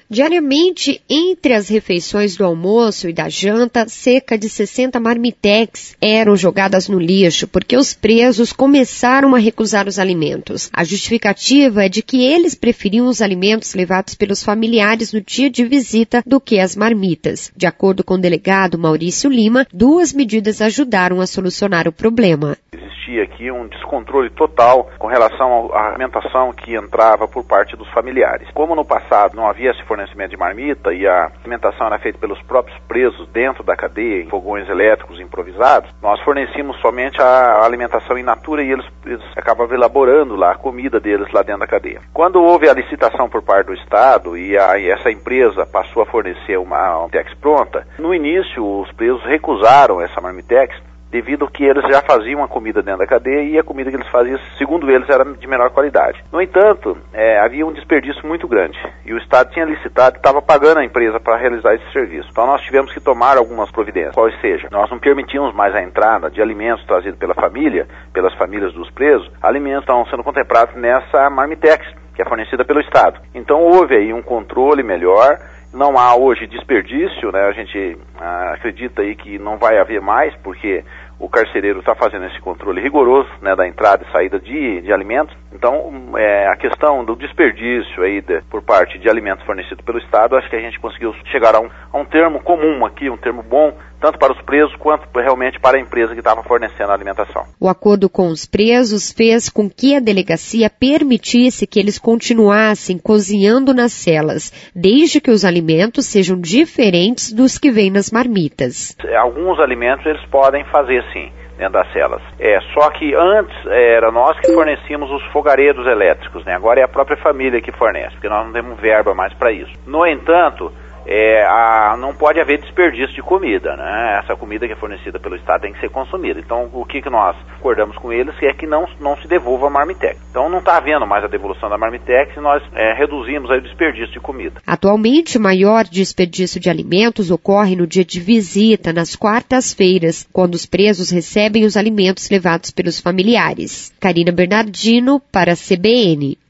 Diariamente, entre as refeições do almoço e da janta, cerca de 60 marmitex eram jogadas no lixo, porque os presos começaram a recusar os alimentos. A justificativa é de que eles preferiam os alimentos levados pelos familiares no dia de visita do que as marmitas. De acordo com o delegado Maurício Lima, 2 medidas ajudaram a solucionar o problema. Existia aqui um descontrole total com relação à alimentação que entrava por parte dos familiares. Como no passado não havia esse fornecimento de marmita e a alimentação era feita pelos próprios presos dentro da cadeia, em fogões elétricos improvisados, nós fornecíamos somente a alimentação in natura e eles acabavam elaborando lá a comida deles lá dentro da cadeia. Quando houve a licitação por parte do Estado e essa empresa passou a fornecer uma marmitex pronta, no início os presos recusaram essa marmitex devido que eles já faziam a comida dentro da cadeia e a comida que eles faziam, segundo eles, era de menor qualidade. No entanto, havia um desperdício muito grande e o Estado tinha licitado e estava pagando a empresa para realizar esse serviço. Então nós tivemos que tomar algumas providências, ou seja, nós não permitimos mais a entrada de alimentos trazidos pela família, pelas famílias dos presos, alimentos estão sendo contemplados nessa marmitex, que é fornecida pelo Estado. Então houve aí um controle melhor. Não há hoje desperdício, né? A gente acredita aí que não vai haver mais, porque o carcereiro está fazendo esse controle rigoroso, né, da entrada e saída de alimentos. Então, a questão do desperdício aí por parte de alimentos fornecidos pelo Estado, acho que a gente conseguiu chegar a um termo comum aqui, um termo bom, tanto para os presos quanto realmente para a empresa que estava fornecendo a alimentação. O acordo com os presos fez com que a delegacia permitisse que eles continuassem cozinhando nas celas, desde que os alimentos sejam diferentes dos que vêm nas marmitas. Alguns alimentos eles podem fazer sim, dentro das celas. Só que antes era nós que fornecíamos os fogareiros elétricos, né? Agora é a própria família que fornece, porque nós não temos verba mais para isso. No entanto, não pode haver desperdício de comida, né? Essa comida que é fornecida pelo Estado tem que ser consumida. Então, o que nós acordamos com eles é que não se devolva a marmitex. Então, não está havendo mais a devolução da marmitex e nós reduzimos aí o desperdício de comida. Atualmente, o maior desperdício de alimentos ocorre no dia de visita, nas quartas-feiras, quando os presos recebem os alimentos levados pelos familiares. Karina Bernardino, para a CBN.